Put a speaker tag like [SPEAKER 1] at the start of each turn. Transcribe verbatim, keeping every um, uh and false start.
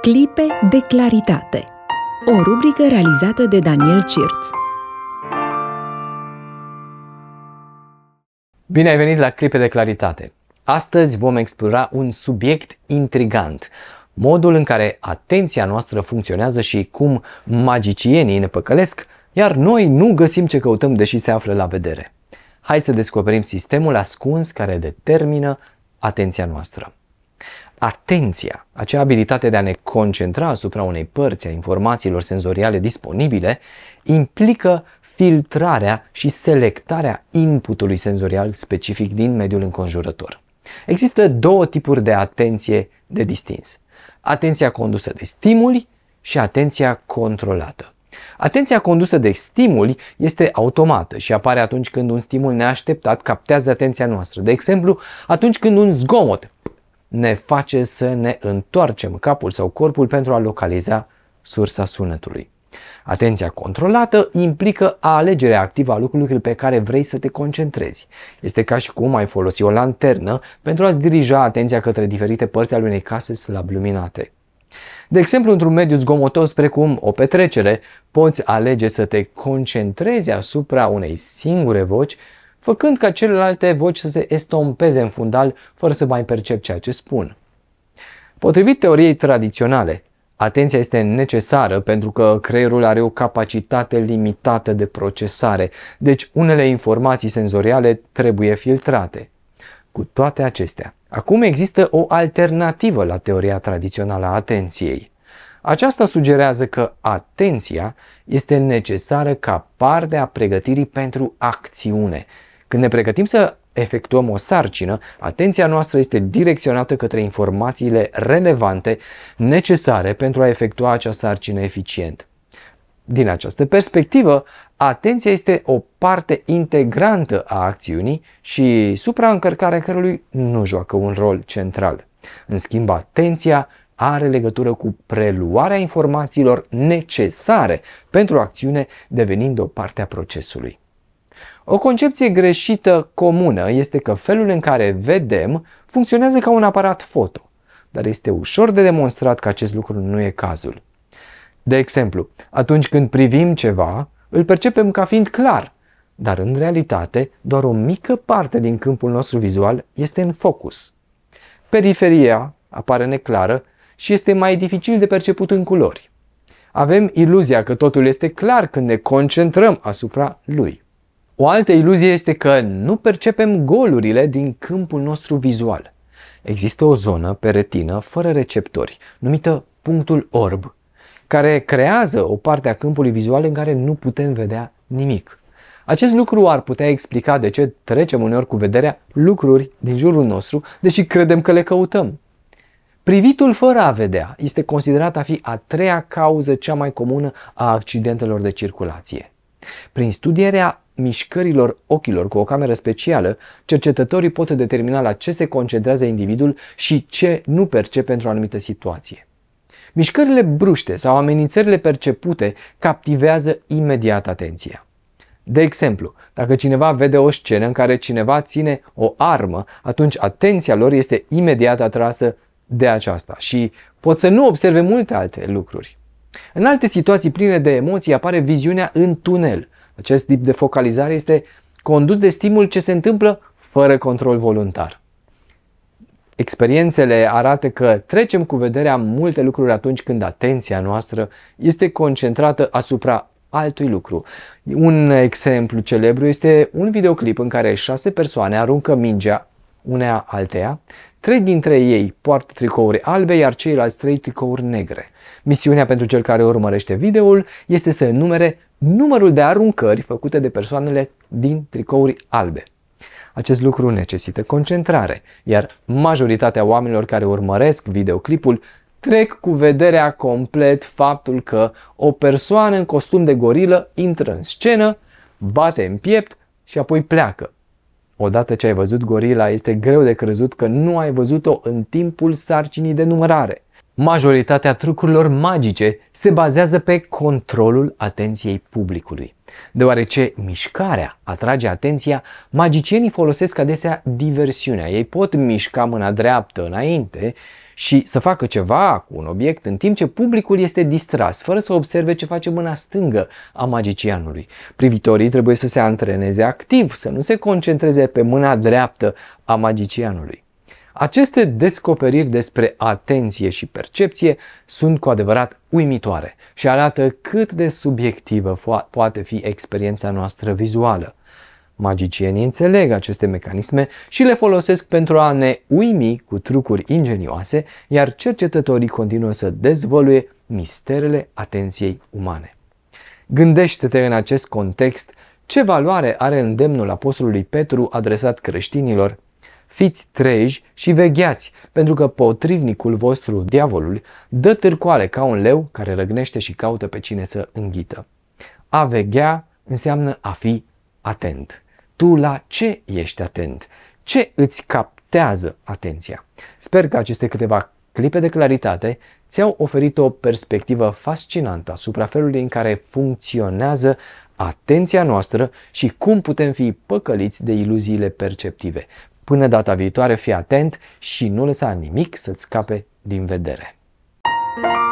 [SPEAKER 1] Clipe de claritate. O rubrică realizată de Daniel Cirț.
[SPEAKER 2] Bine ai venit la Clipe de claritate. Astăzi vom explora un subiect intrigant, modul în care atenția noastră funcționează și cum magicienii ne păcălesc, iar noi nu găsim ce căutăm deși se află la vedere. Hai să descoperim sistemul ascuns care determină atenția noastră. Atenția, acea abilitate de a ne concentra asupra unei părți a informațiilor senzoriale disponibile, implică filtrarea și selectarea inputului senzorial specific din mediul înconjurător. Există două tipuri de atenție de distins: atenția condusă de stimuli și atenția controlată. Atenția condusă de stimuli este automată și apare atunci când un stimul neașteptat captează atenția noastră. De exemplu, atunci când un zgomot ne face să ne întoarcem capul sau corpul pentru a localiza sursa sunetului. Atenția controlată implică alegerea activă a lucrurilor pe care vrei să te concentrezi. Este ca și cum ai folosi o lanternă pentru a-ți dirija atenția către diferite părți ale unei case slab luminate. De exemplu, într-un mediu zgomotos precum o petrecere, poți alege să te concentrezi asupra unei singure voci, făcând ca celelalte voci să se estompeze în fundal fără să mai percepi ceea ce spun. Potrivit teoriei tradiționale, atenția este necesară pentru că creierul are o capacitate limitată de procesare, deci unele informații senzoriale trebuie filtrate. Cu toate acestea, acum există o alternativă la teoria tradițională a atenției. Aceasta sugerează că atenția este necesară ca parte a pregătirii pentru acțiune. Când ne pregătim să efectuăm o sarcină, atenția noastră este direcționată către informațiile relevante necesare pentru a efectua acea sarcină eficient. Din această perspectivă, atenția este o parte integrantă a acțiunii și supraîncărcarea cărului nu joacă un rol central. În schimb, atenția are legătură cu preluarea informațiilor necesare pentru acțiune, devenind o parte a procesului. O concepție greșită comună este că felul în care vedem funcționează ca un aparat foto, dar este ușor de demonstrat că acest lucru nu e cazul. De exemplu, atunci când privim ceva, îl percepem ca fiind clar, dar în realitate doar o mică parte din câmpul nostru vizual este în focus. Periferia apare neclară și este mai dificil de perceput în culori. Avem iluzia că totul este clar când ne concentrăm asupra lui. O altă iluzie este că nu percepem golurile din câmpul nostru vizual. Există o zonă pe retină fără receptori, numită punctul orb, care creează o parte a câmpului vizual în care nu putem vedea nimic. Acest lucru ar putea explica de ce trecem uneori cu vederea lucruri din jurul nostru, deși credem că le căutăm. Privitul fără a vedea este considerat a fi a treia cauză cea mai comună a accidentelor de circulație. Prin studierea mișcărilor ochilor cu o cameră specială, cercetătorii pot determina la ce se concentrează individul și ce nu percepe într-o anumită situație. Mișcările bruște sau amenințările percepute captivează imediat atenția. De exemplu, dacă cineva vede o scenă în care cineva ține o armă, atunci atenția lor este imediat atrasă de aceasta și pot să nu observe multe alte lucruri. În alte situații pline de emoții apare viziunea în tunel. Acest tip de focalizare este condus de stimul ce se întâmplă fără control voluntar. Experiențele arată că trecem cu vederea multe lucruri atunci când atenția noastră este concentrată asupra altui lucru. Un exemplu celebru este un videoclip în care șase persoane aruncă mingea unea alteia. Trei dintre ei poartă tricouri albe, iar ceilalți trei tricouri negre. Misiunea pentru cel care urmărește videoul este să enumere numărul de aruncări făcute de persoanele din tricouri albe. Acest lucru necesită concentrare, iar majoritatea oamenilor care urmăresc videoclipul trec cu vederea complet faptul că o persoană în costum de gorilă intră în scenă, bate în piept și apoi pleacă. Odată ce ai văzut gorila, este greu de crezut că nu ai văzut-o în timpul sarcinii de numărare. Majoritatea trucurilor magice se bazează pe controlul atenției publicului. Deoarece mișcarea atrage atenția, magicienii folosesc adesea diversiunea. Ei pot mișca mâna dreaptă înainte și să facă ceva cu un obiect în timp ce publicul este distras, fără să observe ce face mâna stângă a magicianului. Privitorii trebuie să se antreneze activ, să nu se concentreze pe mâna dreaptă a magicianului. Aceste descoperiri despre atenție și percepție sunt cu adevărat uimitoare și arată cât de subiectivă poate fi experiența noastră vizuală. Magicienii înțeleg aceste mecanisme și le folosesc pentru a ne uimi cu trucuri ingenioase, iar cercetătorii continuă să dezvăluie misterele atenției umane. Gândește-te în acest context ce valoare are îndemnul apostolului Petru adresat creștinilor: fiți treji și vegheați, pentru că potrivnicul vostru, diavolul, dă târcoale ca un leu care răgnește și caută pe cine să înghită. A veghea înseamnă a fi atent. Tu la ce ești atent? Ce îți captează atenția? Sper că aceste câteva clipe de claritate ți-au oferit o perspectivă fascinantă asupra felului în care funcționează atenția noastră și cum putem fi păcăliți de iluziile perceptive. Până data viitoare, fii atent și nu lăsa nimic să-ți scape din vedere.